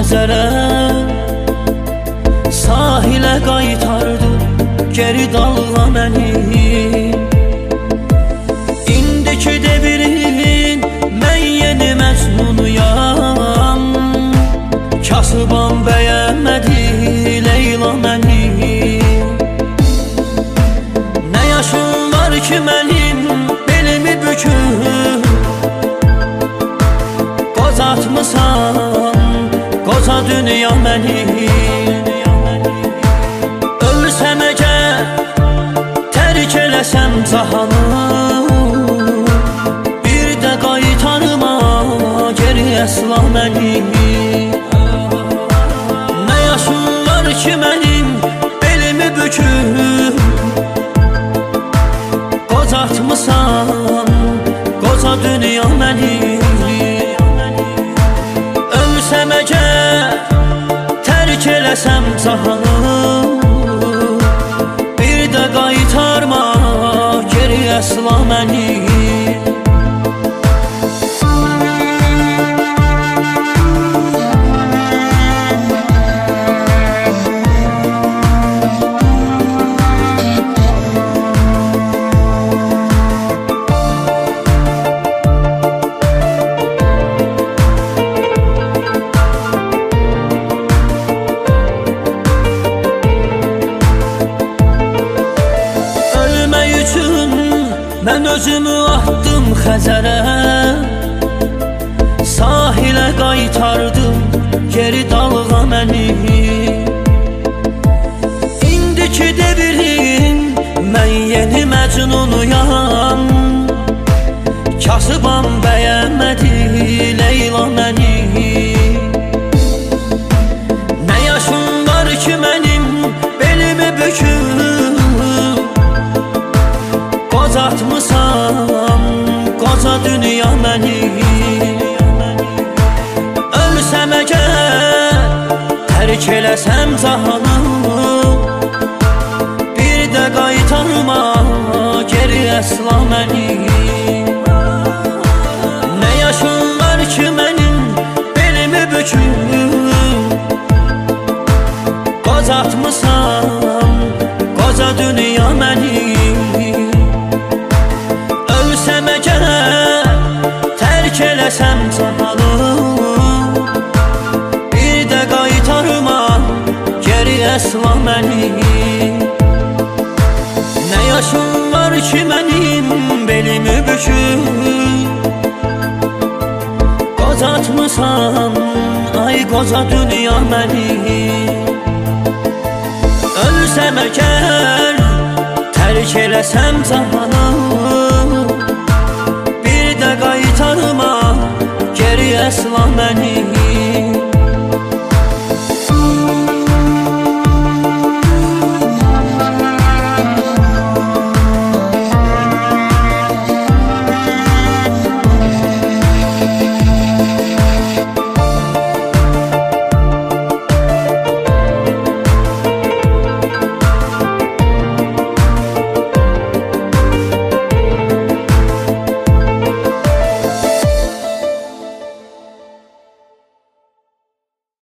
Xəzərə, sahilə qaytardı geri dalğa məni. İndiki devirin mən yeni Məcnunuyam, kasıbam bəyənmədi Leyla məni. Nə yaşım var ki mənim belimi büküb qozatmısan qoca dünya məni. Ölsəm əgər tərk eləsəm cahanı, bir də qaytarma geri əsla məni. Nə yaşım var ki mənim belimi büküb qozatmısan qoca dünya məni. Ölsəm əgər tərk eləsəm cahanı, bir də qaytarma geri əsla məni. Mən özümü atdım Xəzərə, sahilə qaytardım geri dalğa məni. İndiki devirin mən yeni Məcnunuyam, kasıbam bəyənmədi Leyla məni. Nə yaşım var ki mənim belimi büküb qozatmısan qoca dünya məni. Ölsəm əgər tərk eləsəm cahanı, bir də qaytarma geri əsla məni. Nə yaşım var ki mənim belimi büküb qozatmısan qoca dünya məni. Ölsəm əgər tərk eləsəm cahanı, bir də qaytarma geri əsla məni. Nə yaşım var ki mənim belimi büküb qozatmısan ay qoca dünya məni. Ölsəm əgər tərk eləsəm cahanı, bir də qaytarma geri əsla məni.